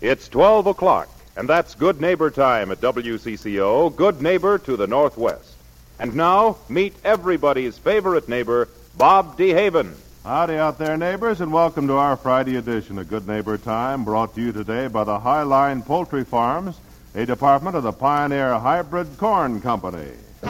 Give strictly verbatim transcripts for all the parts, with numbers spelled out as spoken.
It's twelve o'clock, and that's Good Neighbor time at W C C O, Good Neighbor to the Northwest. And now, meet everybody's favorite neighbor, Bob DeHaven. Howdy out there, neighbors, and welcome to our Friday edition of Good Neighbor Time, brought to you today by the Highline Poultry Farms, a department of the Pioneer Hybrid Corn Company.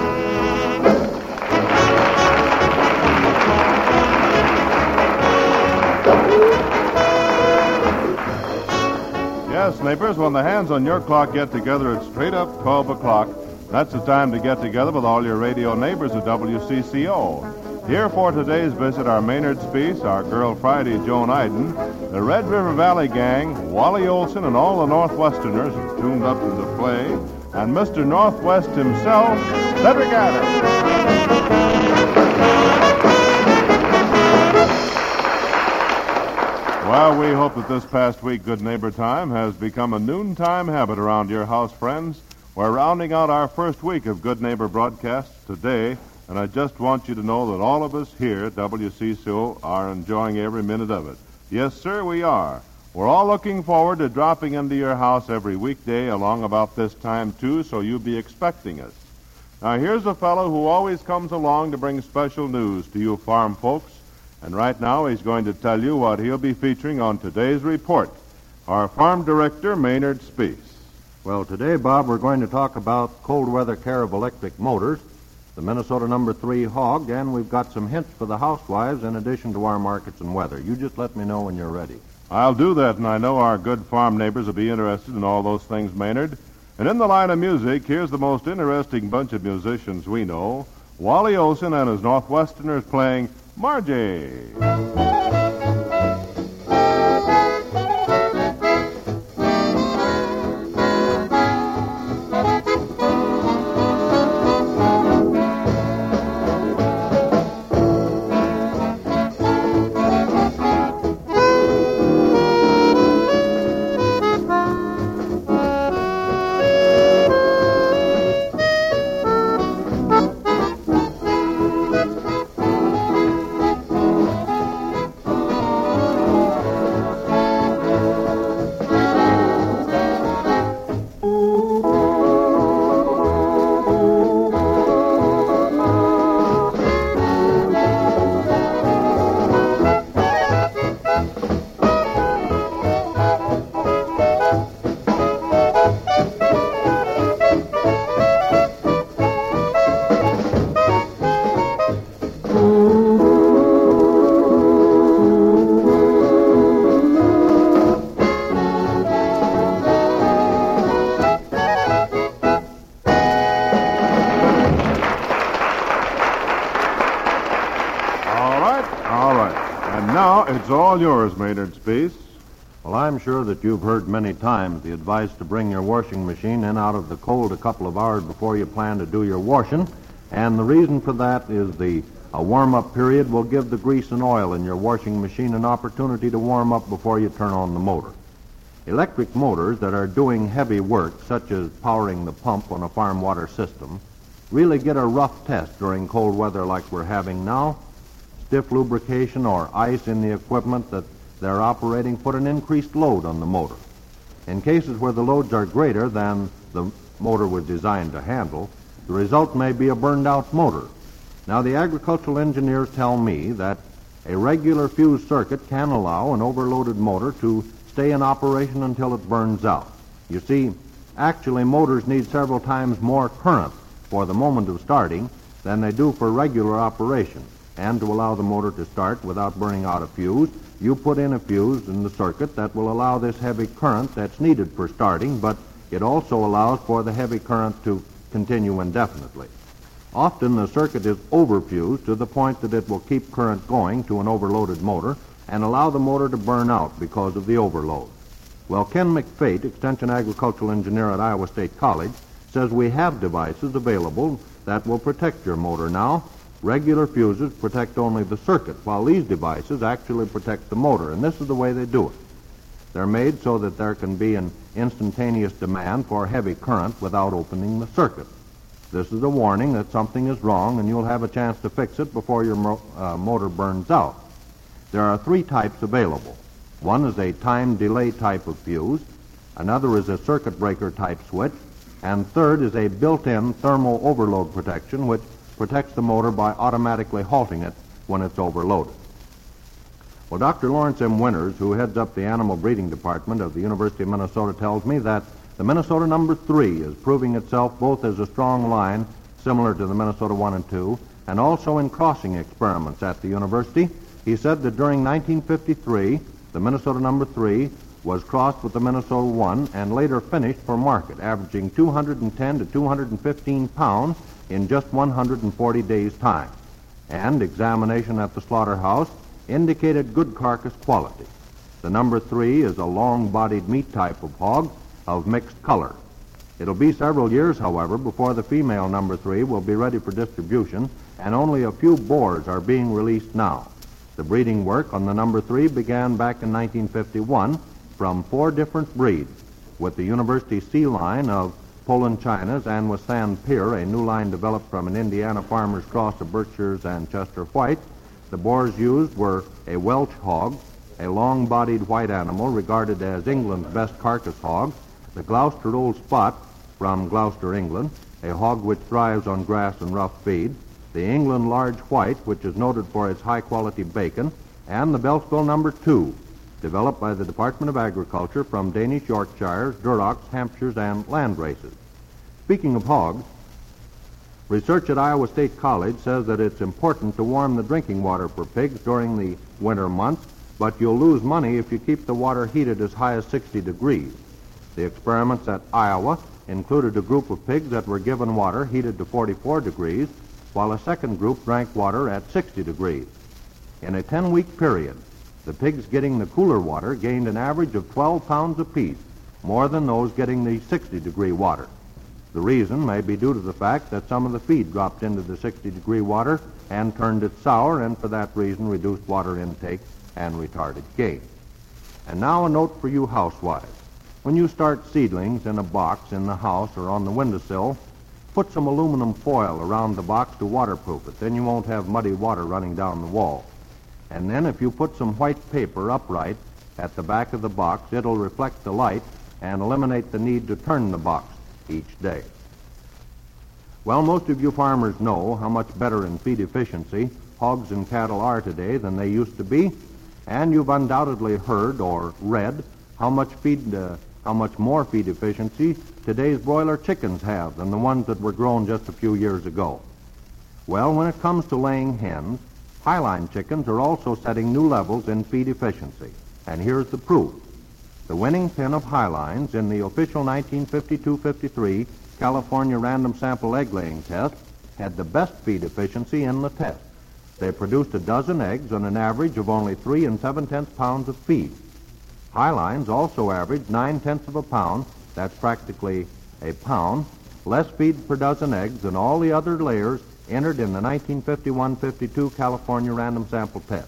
Yes, neighbors, when the hands on your clock get together at straight up twelve o'clock, that's the time to get together with all your radio neighbors at W C C O. Here for today's visit are Maynard Speece, our girl Friday, Joan Iden, the Red River Valley Gang, Wally Olson, and all the Northwesterners who tuned up to the play, and Mister Northwest himself, Cedric Adams. Well, we hope that this past week, Good Neighbor Time, has become a noontime habit around your house, friends. We're rounding out our first week of Good Neighbor broadcasts today, and I just want you to know that all of us here at W C C O are enjoying every minute of it. Yes, sir, we are. We're all looking forward to dropping into your house every weekday along about this time, too, so you'll be expecting us. Now, here's a fellow who always comes along to bring special news to you farm folks, and right now he's going to tell you what he'll be featuring on today's report. Our farm director, Maynard Speece. Well, today, Bob, we're going to talk about cold weather care of electric motors, the Minnesota number three hog, and we've got some hints for the housewives in addition to our markets and weather. You just let me know when you're ready. I'll do that, and I know our good farm neighbors will be interested in all those things, Maynard. And in the line of music, here's the most interesting bunch of musicians we know, Wally Olson and his Northwesterners playing Margie. It's all yours, Maynard Speece. Well, I'm sure that you've heard many times the advice to bring your washing machine in out of the cold a couple of hours before you plan to do your washing. And the reason for that is the a warm-up period will give the grease and oil in your washing machine an opportunity to warm up before you turn on the motor. Electric motors that are doing heavy work, such as powering the pump on a farm water system, really get a rough test during cold weather like we're having now. Stiff lubrication or ice in the equipment that they're operating put an increased load on the motor. In cases where the loads are greater than the motor was designed to handle, the result may be a burned-out motor. Now, the agricultural engineers tell me that a regular fuse circuit can allow an overloaded motor to stay in operation until it burns out. You see, actually, motors need several times more current for the moment of starting than they do for regular operation. And to allow the motor to start without burning out a fuse, you put in a fuse in the circuit that will allow this heavy current that's needed for starting, but it also allows for the heavy current to continue indefinitely. Often the circuit is overfused to the point that it will keep current going to an overloaded motor and allow the motor to burn out because of the overload. Well, Ken McFate, Extension Agricultural Engineer at Iowa State College, says we have devices available that will protect your motor now. Regular fuses protect only the circuit, while these devices actually protect the motor, and this is the way they do it. They're made so that there can be an instantaneous demand for heavy current without opening the circuit. This is a warning that something is wrong, and you'll have a chance to fix it before your mo- uh, motor burns out. There are three types available. One is a time delay type of fuse. Another is a circuit breaker type switch. And third is a built-in thermal overload protection, which protects the motor by automatically halting it when it's overloaded. Well, Doctor Lawrence M. Winters, who heads up the animal breeding department of the University of Minnesota, tells me that the Minnesota number three is proving itself both as a strong line, similar to the Minnesota one and two, and also in crossing experiments at the university. He said that during nineteen fifty-three, the Minnesota number three was crossed with the Minnesota one and later finished for market, averaging two hundred ten to two hundred fifteen pounds in just one hundred forty days' time. And examination at the slaughterhouse indicated good carcass quality. The number three is a long-bodied meat type of hog of mixed color. It'll be several years, however, before the female number three will be ready for distribution, and only a few boars are being released now. The breeding work on the number three began back in nineteen fifty-one from four different breeds, with the University C line of Poland Chinas and with San Pier, a new line developed from an Indiana farmer's cross of Berkshires and Chester White. The boars used were a Welch hog, a long-bodied white animal regarded as England's best carcass hog, the Gloucester Old Spot from Gloucester, England, a hog which thrives on grass and rough feed, the England Large White, which is noted for its high-quality bacon, and the Beltsville number two, developed by the Department of Agriculture from Danish Yorkshires, Durocks, Hampshires, and land races. Speaking of hogs, research at Iowa State College says that it's important to warm the drinking water for pigs during the winter months, but you'll lose money if you keep the water heated as high as sixty degrees. The experiments at Iowa included a group of pigs that were given water heated to forty-four degrees, while a second group drank water at sixty degrees. In a ten-week period, the pigs getting the cooler water gained an average of twelve pounds apiece, more than those getting the sixty-degree water. The reason may be due to the fact that some of the feed dropped into the sixty-degree water and turned it sour, and for that reason reduced water intake and retarded gain. And now a note for you housewives. When you start seedlings in a box in the house or on the windowsill, put some aluminum foil around the box to waterproof it. Then you won't have muddy water running down the wall. And then if you put some white paper upright at the back of the box, it'll reflect the light and eliminate the need to turn the box each day. Well, most of you farmers know how much better in feed efficiency hogs and cattle are today than they used to be, and you've undoubtedly heard or read how much feed, uh, how much more feed efficiency today's broiler chickens have than the ones that were grown just a few years ago. Well, when it comes to laying hens, Highline chickens are also setting new levels in feed efficiency, and here's the proof. The winning pen of Highlines in the official nineteen fifty-two fifty-three California Random Sample Egg Laying Test had the best feed efficiency in the test. They produced a dozen eggs on an average of only three and seven-tenths pounds of feed. Highlines also averaged nine-tenths of a pound, that's practically a pound, less feed per dozen eggs than all the other layers entered in the nineteen fifty-one fifty-two California Random Sample Test.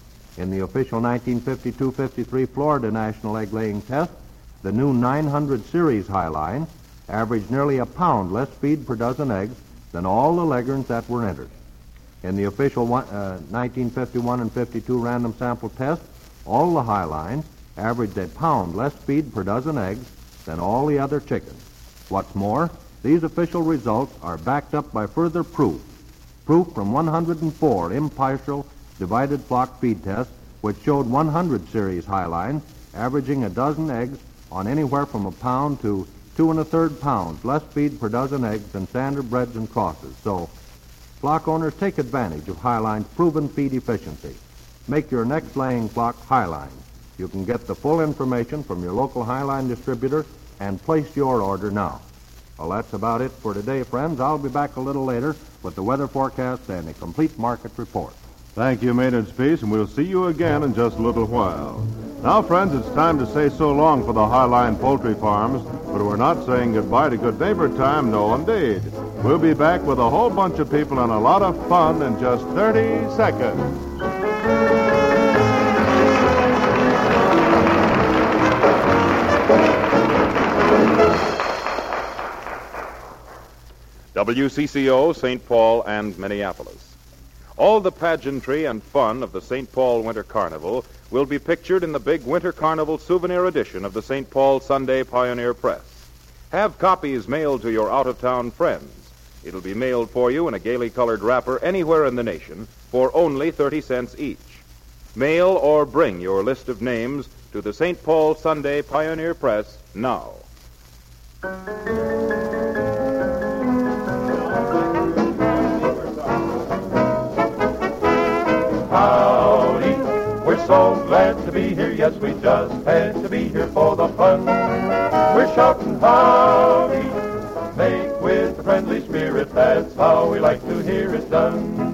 In the official nineteen fifty-two fifty-three Florida National Egg Laying Test, the new nine hundred series Highline averaged nearly a pound less feed per dozen eggs than all the leghorns that were entered. In the official one, uh, nineteen fifty-one and fifty-two Random Sample Test, all the Highlines averaged a pound less feed per dozen eggs than all the other chickens. What's more, these official results are backed up by further proof. Proof from one hundred four impartial divided flock feed tests, which showed one hundred series Highlines averaging a dozen eggs on anywhere from a pound to two and a third pounds less feed per dozen eggs than standard breds and crosses. So, flock owners, take advantage of Highline's proven feed efficiency. Make your next laying flock Highline. You can get the full information from your local Highline distributor and place your order now. Well, that's about it for today, friends. I'll be back a little later with the weather forecast and a complete market report. Thank you, Maynard Speece, and we'll see you again in just a little while. Now, friends, it's time to say so long for the Highline Poultry Farms, but we're not saying goodbye to Good Neighbor Time, no indeed. We'll be back with a whole bunch of people and a lot of fun in just thirty seconds. W C C O, Saint Paul, and Minneapolis. All the pageantry and fun of the Saint Paul Winter Carnival will be pictured in the big Winter Carnival souvenir edition of the Saint Paul Sunday Pioneer Press. Have copies mailed to your out-of-town friends. It'll be mailed for you in a gaily colored wrapper anywhere in the nation for only thirty cents each. Mail or bring your list of names to the Saint Paul Sunday Pioneer Press now. Howdy, we're so glad to be here. Yes, we just had to be here for the fun. We're shouting howdy, make with a friendly spirit. That's how we like to hear it done.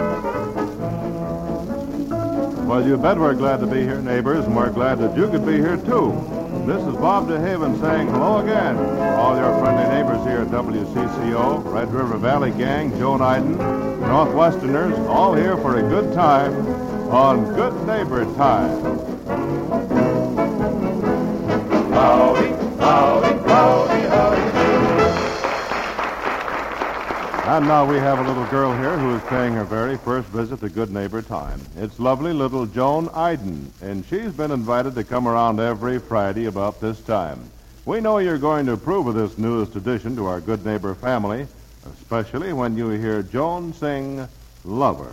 Well, you bet we're glad to be here, neighbors, and we're glad that you could be here, too. This is Bob DeHaven saying hello again. All your friendly neighbors here at W C C O, Red River Valley Gang, Joan Iden, Northwesterners, all here for a good time on Good Neighbor Time. Howdy, howdy, howdy, howdy. And now we have a little girl here who is paying her very first visit to Good Neighbor Time. It's lovely little Joan Iden, and she's been invited to come around every Friday about this time. We know you're going to approve of this newest addition to our Good Neighbor family, especially when you hear Joan sing Lover.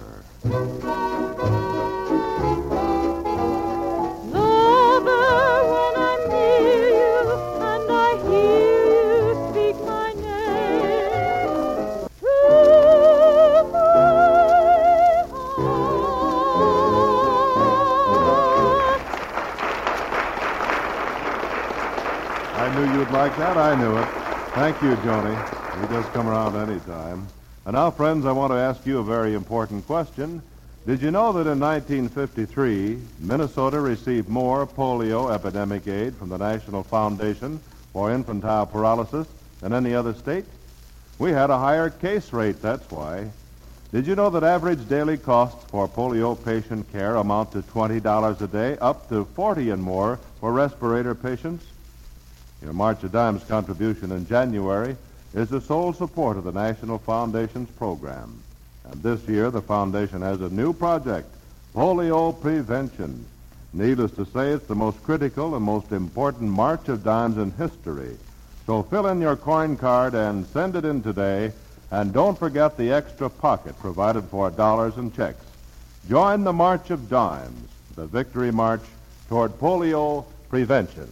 Like that, I knew it. Thank you, Joni. You just come around any time. And now, friends, I want to ask you a very important question. Did you know that in nineteen fifty-three, Minnesota received more polio epidemic aid from the National Foundation for Infantile Paralysis than any other state? We had a higher case rate, that's why. Did you know that average daily costs for polio patient care amount to twenty dollars a day, up to forty dollars and more for respirator patients? Your March of Dimes contribution in January is the sole support of the National Foundation's program. And this year, the Foundation has a new project, Polio Prevention. Needless to say, it's the most critical and most important March of Dimes in history. So fill in your coin card and send it in today, and don't forget the extra pocket provided for dollars and checks. Join the March of Dimes, the victory march toward polio prevention.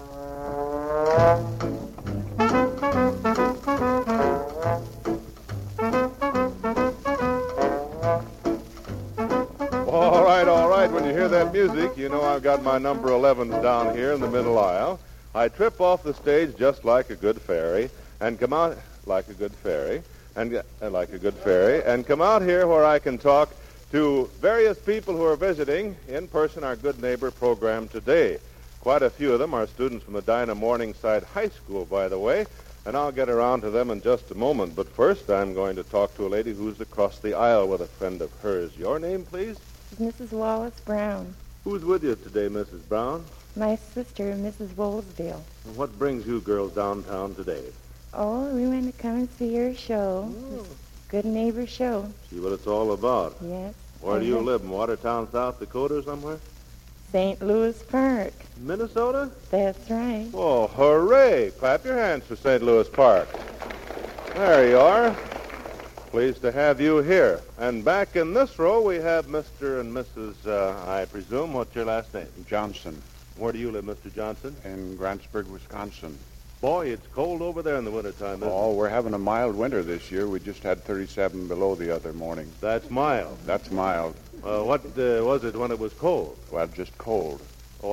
All right, all right. When you hear that music, you know I've got my number elevens down here in the middle aisle. I trip off the stage just like a good fairy and come out like a good fairy and uh, like a good fairy and come out here where I can talk to various people who are visiting in person our Good Neighbor program today. Quite a few of them are students from Medina Morningside High School, by the way, and I'll get around to them in just a moment. But first, I'm going to talk to a lady who's across the aisle with a friend of hers. Your name, please? Missus Wallace Brown. Who's with you today, Missus Brown? My sister, Missus Woolsdale. And what brings you girls downtown today? Oh, we went to come and see your show. Oh. Good Neighbor Show. See what it's all about. Yes. Where do you live, in Watertown, South Dakota or somewhere? Saint Louis Park. Minnesota? That's right. Oh, hooray! Clap your hands for Saint Louis Park. There you are. Pleased to have you here. And back in this row, we have Mister and Missus Uh, I presume. What's your last name? Johnson. Where do you live, Mister Johnson? In Grantsburg, Wisconsin. Boy, it's cold over there in the wintertime, isn't Oh, it? we're having a mild winter this year. We just had thirty-seven below the other morning. That's mild. That's mild. Uh, what uh, was it when it was cold? Well, just cold. Oh.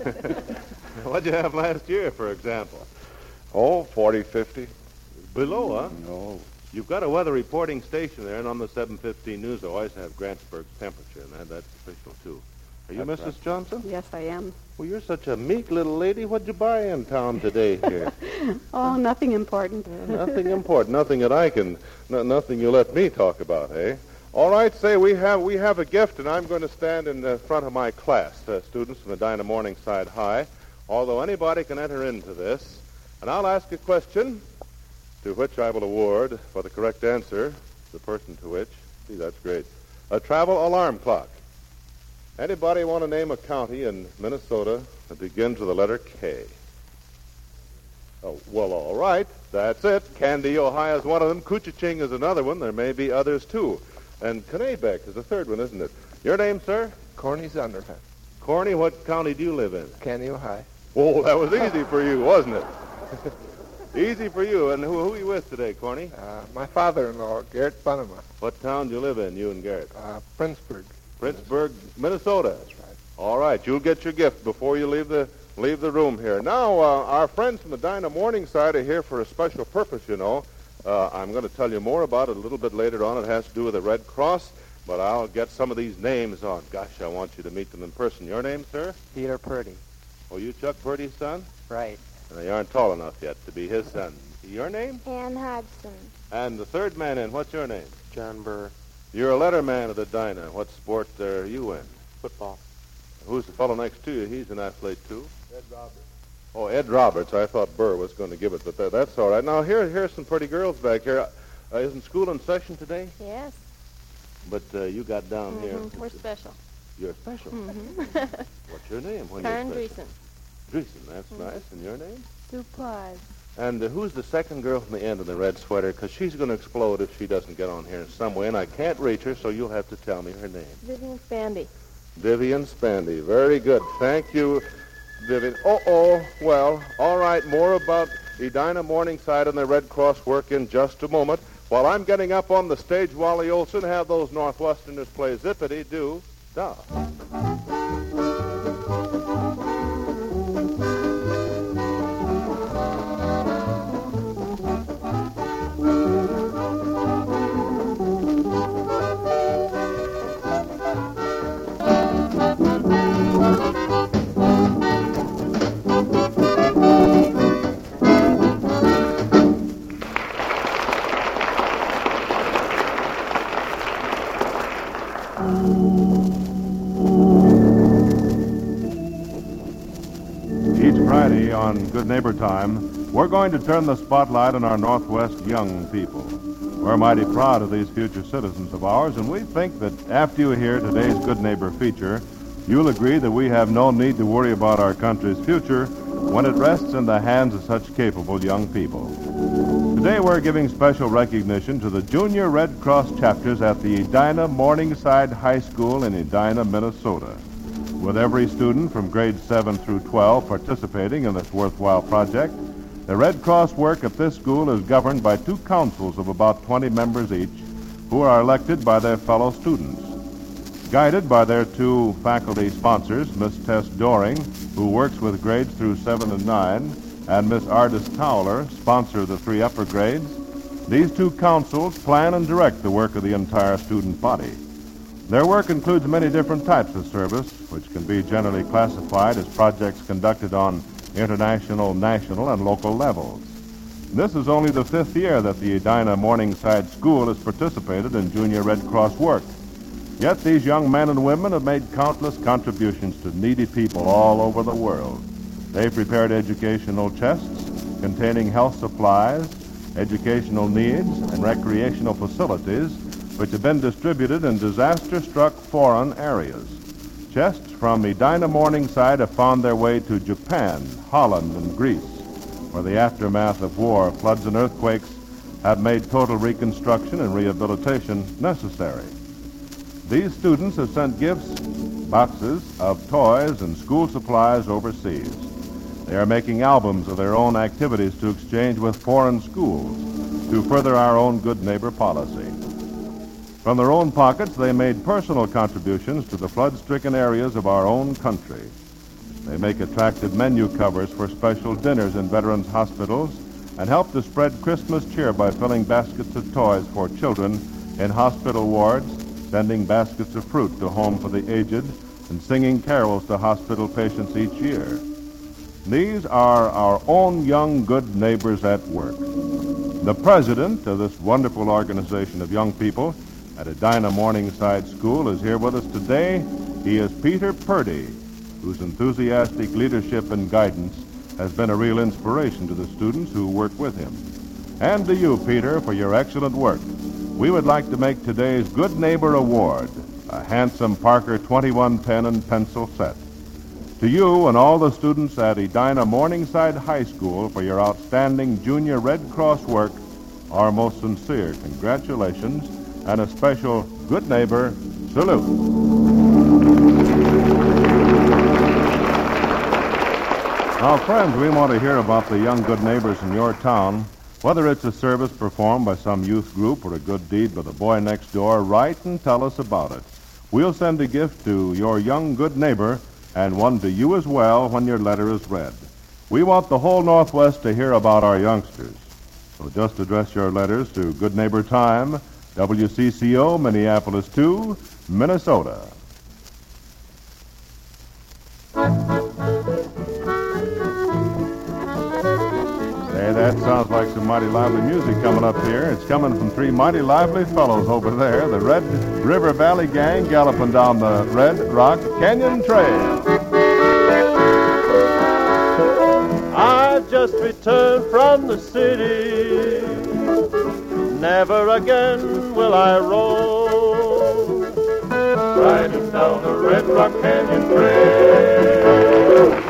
What'd you have last year, for example? Oh, forty, fifty. Below, huh? No. You've got a weather reporting station there, and on the seven fifteen news, they always have Grantsburg's temperature, and that, that's official, too. Are you That's Missus right. Johnson? Yes, I am. Well, you're such a meek little lady. What'd you buy in town today here? Oh, nothing important. Nothing important. Nothing that I can... No, nothing you let me talk about, eh? All right, say, we have we have a gift, and I'm going to stand in the front of my class, uh, students from Medina Morningside High, although anybody can enter into this. And I'll ask a question to which I will award, for the correct answer, the person to which... See, that's great. a travel alarm clock. Anybody want to name a county in Minnesota that begins with the letter K? Oh, well, all right. That's it. Candy, Ohio is one of them. Koochiching is another one. There may be others, too. And Kennebec is the third one, isn't it? Your name, sir? Corny Zondervan. Corny, what county do you live in? Candy, Ohio. Oh, that was easy for you, wasn't it? Easy for you. And who, who are you with today, Corny? Uh, my father-in-law, Garrett Bunema. What town do you live in, you and Garrett? Uh, Princeburg. Princeburg, Minnesota. That's right. All right, you'll get your gift before you leave the leave the room here. Now, uh, our friends from the Dinah Morningside are here for a special purpose, you know. Uh, I'm going to tell you more about it a little bit later on. It has to do with the Red Cross, but I'll get some of these names on. Gosh, I want you to meet them in person. Your name, sir? Peter Purdy. Oh, you Chuck Purdy's son? Right. Uh, you aren't tall enough yet to be his son. Your name? Ann Hodgson. And the third man in, what's your name? John Burr. You're a letterman of the Dinah. What sport are you in? Football. Who's the fellow next to you? He's an athlete, too. Ed Roberts. Oh, Ed Roberts. I thought Burr was going to give it, but that, that's all right. Now, here, here's some pretty girls back here. Uh, isn't school in session today? Yes. But uh, you got down Mm-hmm. here. We're special. You're special. Mm-hmm. What's your name? When Karen you're special? Dreesen. Dreesen, that's mm-hmm. nice. And your name? Sue Claus. And uh, who's the second girl from the end in the red sweater? Because she's going to explode if she doesn't get on here in some way, and I can't reach her, so you'll have to tell me her name. Vivian Spandy. Vivian Spandy. Very good. Thank you, Vivian. Oh-oh. Well, all right. More about Edina Morningside and the Red Cross work in just a moment. While I'm getting up on the stage, Wally Olson, have those Northwesterners play Zippity-Doo-Dah. Each Friday on Good Neighbor Time, we're going to turn the spotlight on our Northwest young people. We're mighty proud of these future citizens of ours, and we think that after you hear today's Good Neighbor feature, you'll agree that we have no need to worry about our country's future when it rests in the hands of such capable young people. Today we're giving special recognition to the Junior Red Cross chapters at the Edina Morningside High School in Edina, Minnesota. With every student from grades seven through twelve participating in this worthwhile project, the Red Cross work at this school is governed by two councils of about twenty members each, who are elected by their fellow students. Guided by their two faculty sponsors, Miss Tess Doring, who works with grades through seven and nine, and Miss Ardis Towler, sponsor of the three upper grades, these two councils plan and direct the work of the entire student body. Their work includes many different types of service, which can be generally classified as projects conducted on international, national, and local levels. This is only the fifth year that the Edina Morningside School has participated in Junior Red Cross work. Yet these young men and women have made countless contributions to needy people all over the world. They've prepared educational chests containing health supplies, educational needs, and recreational facilities which have been distributed in disaster-struck foreign areas. Chests from Edina Morningside have found their way to Japan, Holland, and Greece, where the aftermath of war, floods, and earthquakes have made total reconstruction and rehabilitation necessary. These students have sent gifts, boxes of toys and school supplies overseas. They are making albums of their own activities to exchange with foreign schools to further our own good neighbor policy. From their own pockets, they made personal contributions to the flood-stricken areas of our own country. They make attractive menu covers for special dinners in veterans' hospitals and help to spread Christmas cheer by filling baskets of toys for children in hospital wards, sending baskets of fruit to Home for the Aged, and singing carols to hospital patients each year. These are our own young good neighbors at work. The president of this wonderful organization of young people at Edina Morningside School is here with us today. He is Peter Purdy, whose enthusiastic leadership and guidance has been a real inspiration to the students who work with him. And to you, Peter, for your excellent work. We would like to make today's Good Neighbor Award a handsome Parker twenty-one pen and pencil set. To you and all the students at Edina Morningside High School for your outstanding Junior Red Cross work, our most sincere congratulations and a special good neighbor salute. Now, friends, we want to hear about the young good neighbors in your town. Whether it's a service performed by some youth group or a good deed by the boy next door, write and tell us about it. We'll send a gift to your young good neighbor and one to you as well when your letter is read. We want the whole Northwest to hear about our youngsters. So just address your letters to Good Neighbor Time, W C C O, Minneapolis two, Minnesota. Hey, that sounds like some mighty lively music coming up here. It's coming from three mighty lively fellows over there, the Red River Valley Gang galloping down the Red Rock Canyon Trail. I've just returned from the city. Never again will I roam. Riding down the Red Rock Canyon Trail.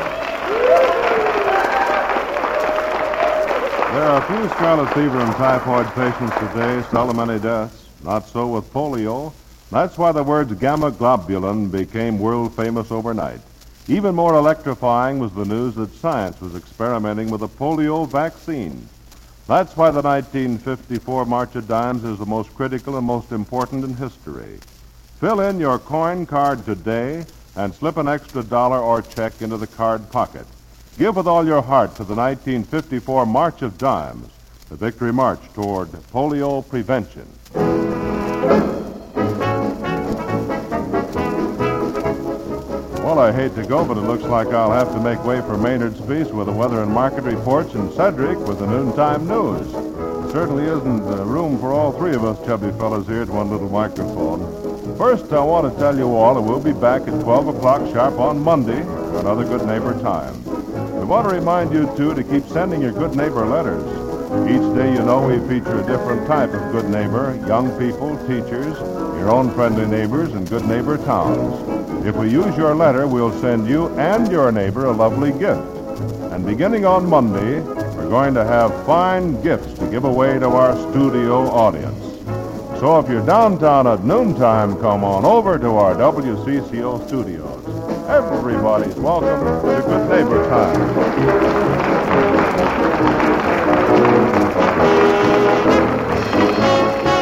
There are few scarlet fever and typhoid patients today, seldom any deaths. Not so with polio. That's why the words gamma globulin became world famous overnight. Even more electrifying was the news that science was experimenting with a polio vaccine. That's why the nineteen fifty-four March of Dimes is the most critical and most important in history. Fill in your coin card today and slip an extra dollar or check into the card pocket. Give with all your heart to the nineteen fifty-four March of Dimes, the victory march toward polio prevention. Well, I hate to go, but it looks like I'll have to make way for Maynard's Feast with the weather and market reports and Cedric with the noontime news. There certainly isn't uh, room for all three of us chubby fellows here at one little microphone. First, I want to tell you all that we'll be back at twelve o'clock sharp on Monday for another Good Neighbor Time. We want to remind you, too, to keep sending your good neighbor letters. Each day, you know, we feature a different type of good neighbor, young people, teachers, your own friendly neighbors, and good neighbor towns. If we use your letter, we'll send you and your neighbor a lovely gift. And beginning on Monday, we're going to have fine gifts to give away to our studio audience. So if you're downtown at noontime, come on over to our W C C O studios. Everybody's welcome to Good Neighbor Time.